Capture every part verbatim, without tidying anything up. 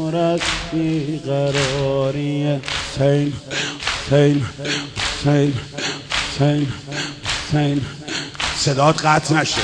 پر از بیقراریه. حسین حسین حسین حسین حسین صدات قطع نشه.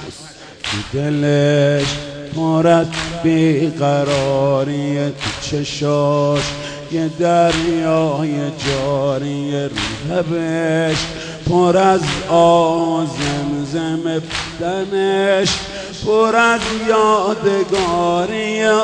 دلش پر از بیقراریه، تو چشاش یه دریای جاریه، رو لبش پر از آه، زمزم بدنش پر از یادگاریه،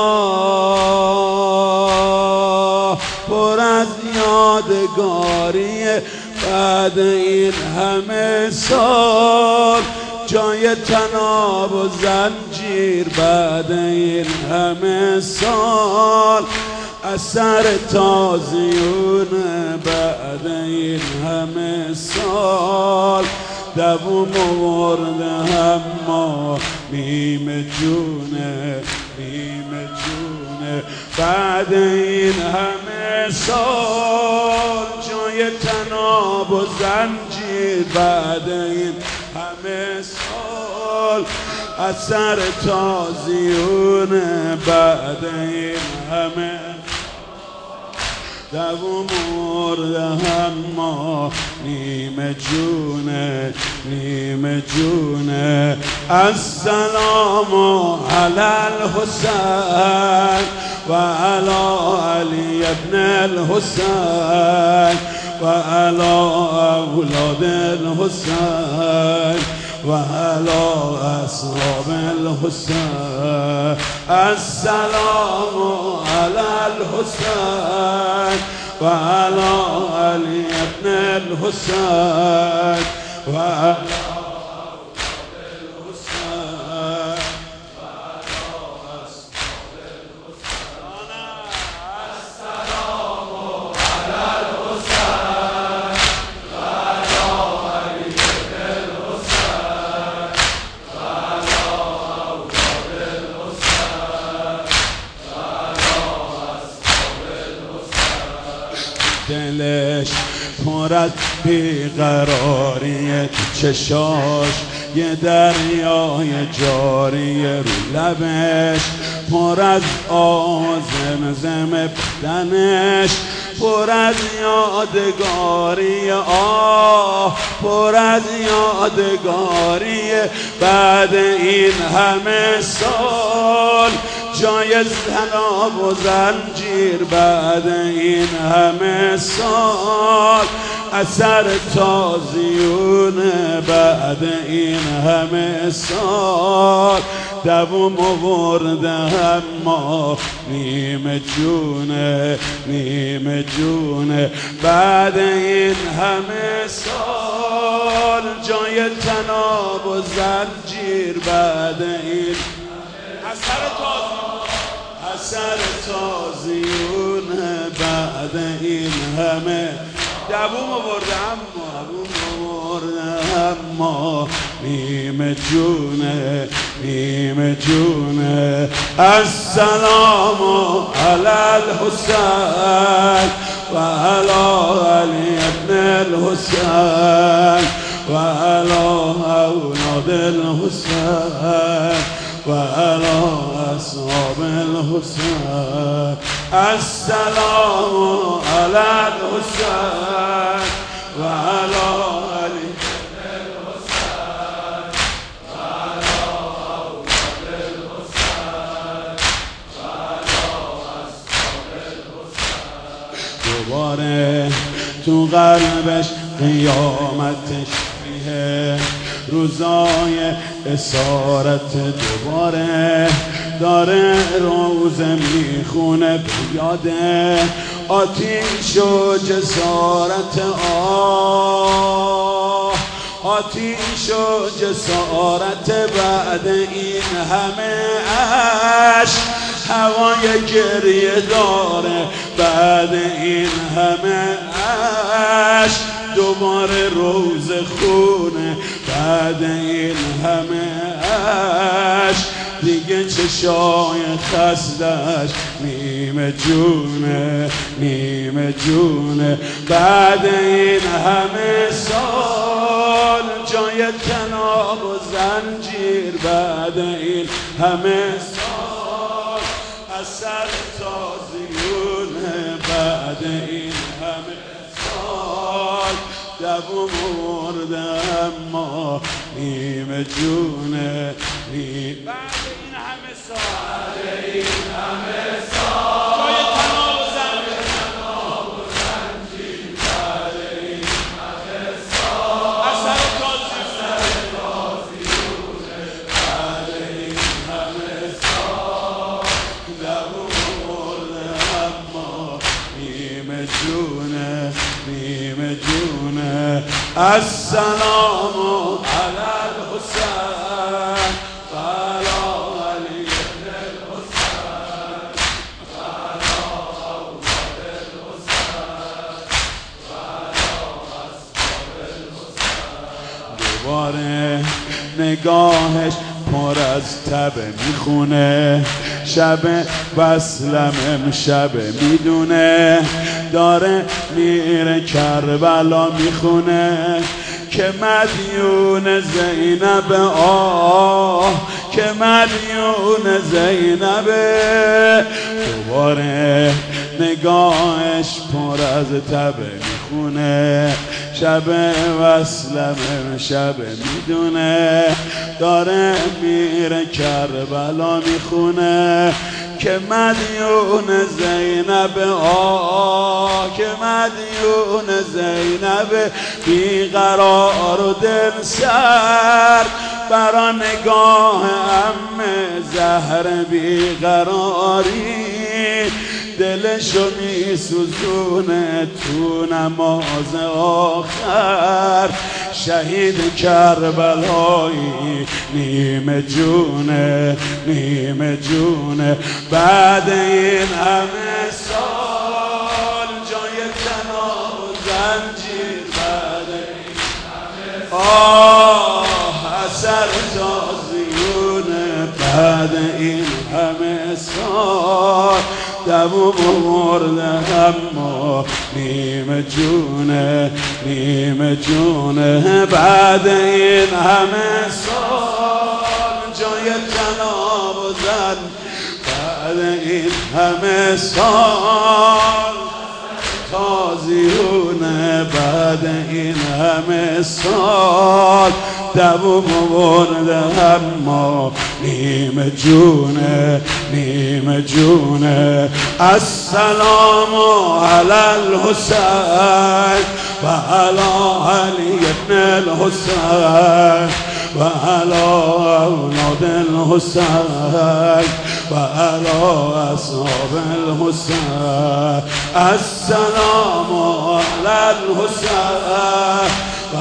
آه پر از یادگاریه. بعد این همه سال جای تناب و زنجیر، بعد این همه سال اثر تازیونه، بعد این همه سال دووم ورده اما نیم جونه نیم جونه. بعد این همه سال جای تناب و زنجیر، بعد این همه سال اثر تازیونه، بعد این همه دووم مرده اما نیم جونه نیم جونه. السلام علی الحسین و علی علی ابن الحسین و علی اولاد الحسین و علی اصحاب الحسین. السلام علی الحسین و علی علی ابن الحسین و علی دلش پر از بیقراریه، تو چشاش یه دریای جاریه، رو لبش پر از آه، زمزم بدنش پر از یادگاریه، آه پر از یادگاریه. بعد این همه سال جای تناب و زنجیر، بعد این همه سال اثر تازیونه، بعد این همه سال دووم ورده اما نیم جونه نیم جونه. بعد این همه سال جای تناب و زنجیر، بعد این اثر تازیونه اثر تازیونه، بعد این همه دووم ورده اما دووم ورده اما نیم جونه نیم جونه. السلام علی الحسین و علی علی ابن الحسین و علی اولاد الحسین و علی اصحاب الحسین. السلام علی الحسین و علی علی الحسین و علی اولاد الحسین و علی اصحاب الحسین. دوباره تو قلبش قیامت تشبیه، روزای اسارت دوباره داره روزه میخونه پیاده، آتیش و جسارت آه آتیش و جسارت. بعد این همه عشق هوای گریه داره، بعد این همه عشق دوباره روز خونه، بعد این همه عشق دیگه چشای خستش نیم جونه نیم جونه. بعد این همه سال جای تناب و زنجیر، بعد این همه سال اثر بعد این همه سال دوم مرده اما نیم جونه نیم بعد این همه سال بعد این همه سال جای تناب و زنجیر بعد این همه سال اثر تازیونه بعد این همه سال دوم مرده اما نیم جونه نیم جونه السلام علی الحسین و علی علی بن الحسین و علی اولاد الحسین و علی اصحاب الحسین. دوباره نگاهش پر از تب میخونه، شب وصلم امشب میدونه، داره میره کربلا میخونه که مدیون زینب آه که مدیون زینب. دوباره نگاهش پر از تب میخونه، شب وصلم امشب میدونه، داره میره کربلا میخونه که مدیون زینب آه که مدیون زینب بیقرار و دل سر برا نگاه عم زهر بیقراری دلشو میسوزونه تو نماز آخر. شهید کربلایی نیم جونه نیم جونه بعد این همه سال جای تناب و زنجیر بعد این همه آه اثر تازیونه بعد این همه سال دوم مرده اما نیم جونه نیم جونه بعد این همه سال جای تناب و زن بعد این همه سال تازیونه بعد این همه سال دوم مرده اما نیم جونه نیم جونه السلام علی الحسین و علی علی بن الحسین و علی اولاد الحسین و علی اصحاب الحسین. السلام علی الحسین و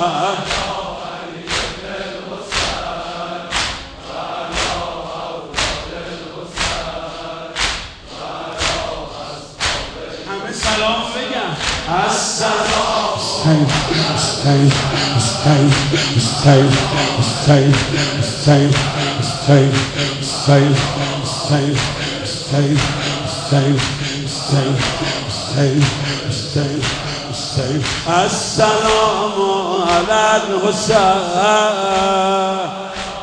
سلام بگم السلام حسین حسین حسین حسین حسین حسین حسین حسین حسین حسین حسین حسین حسین حسین السلام علی الحسین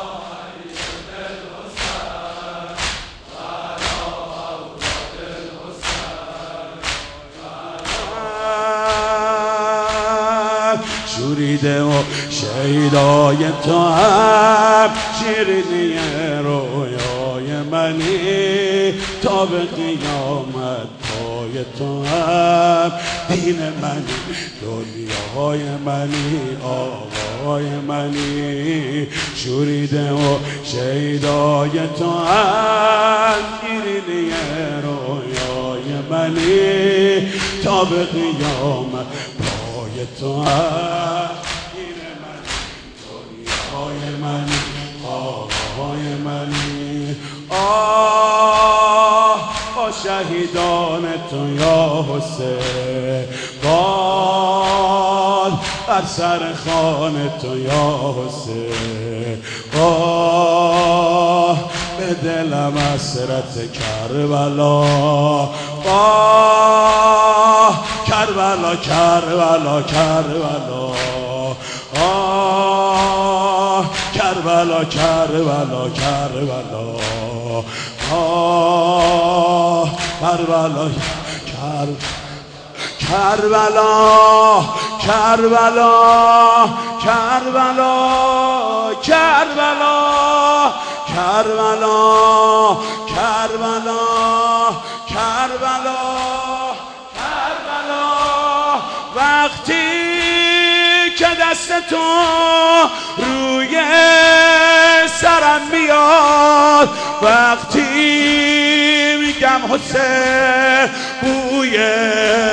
شوریده و شیدای تو هم شیرینی رویای منی تا به قیامت پای تو هم دین منی دنیای منی آقای منی. شوریده و شیدای تو هم شیرینی رویای منی تا به قیامت تو این من دنیای من آقای منی. آه با شهیدان تو یا حسین باد بر سر خوان تو یا حسین آه به دلم حسرت کربلا آه کربلا کربلا کربلا آه کربلا کربلا کربلا آه کربلا کر کربلا کربلا کربلا کربلا کربلا کربلا کربلا کربلا وقتی که دست تو روی سرم میاد وقتی میگم حسین بوی